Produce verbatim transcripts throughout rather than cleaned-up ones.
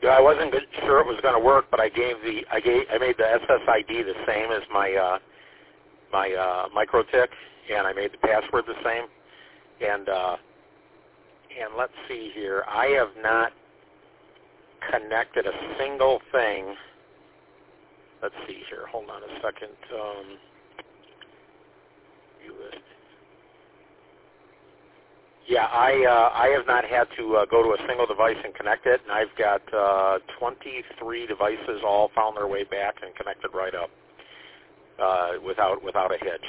I wasn't good, sure it was going to work, but I gave the I gave I made the S S I D the same as my uh, my uh, MikroTik, and I made the password the same. And uh, and let's see here, I have not connected a single thing. Let's see here. Hold on a second. Um, view list. Yeah, I uh, I have not had to uh, go to a single device and connect it, and I've got uh, twenty-three devices all found their way back and connected right up uh, without without a hitch.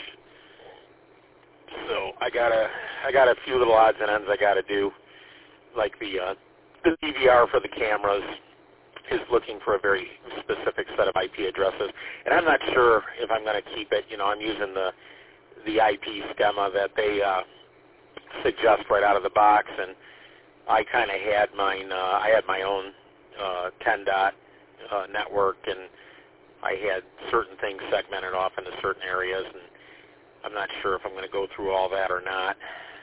So I got a I got a few little odds and ends I got to do, like the uh, the D V R for the cameras is looking for a very specific set of I P addresses, and I'm not sure if I'm going to keep it. You know, I'm using the the I P schema that they uh, suggest right out of the box, and I kind of had mine. Uh, I had my own uh, ten dot uh, network, and I had certain things segmented off into certain areas, and I'm not sure if I'm going to go through all that or not.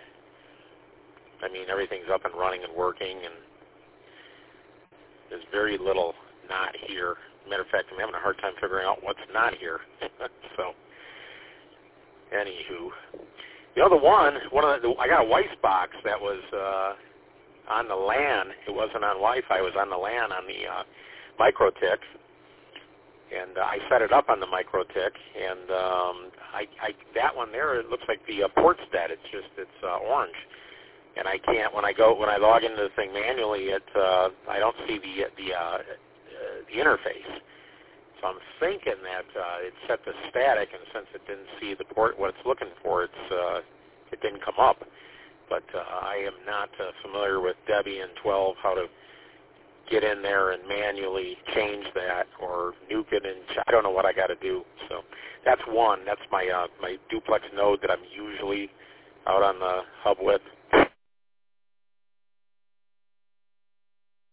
I mean, everything's up and running and working, and there's very little not here. Matter of fact, I'm having a hard time figuring out what's not here. So, anywho, the other one, one of the, I got a Weiss box that was uh, on the LAN. It wasn't on Wi-Fi. It was on the LAN on the uh, MikroTik. And uh, I set it up on the MikroTik, and um, I, I, that one there, it looks like the uh, port's dead. It's just, it's uh, orange. And I can't, when I go, when I log into the thing manually, it, uh, I don't see the the, uh, uh, the interface. So I'm thinking that uh, it's set to static, and since it didn't see the port, what it's looking for, it's uh, it didn't come up. But uh, I am not uh, familiar with Debian twelve, how to get in there and manually change that or nuke it, and I don't know what I got to do. So that's one. That's my uh, my duplex node that I'm usually out on the hub with.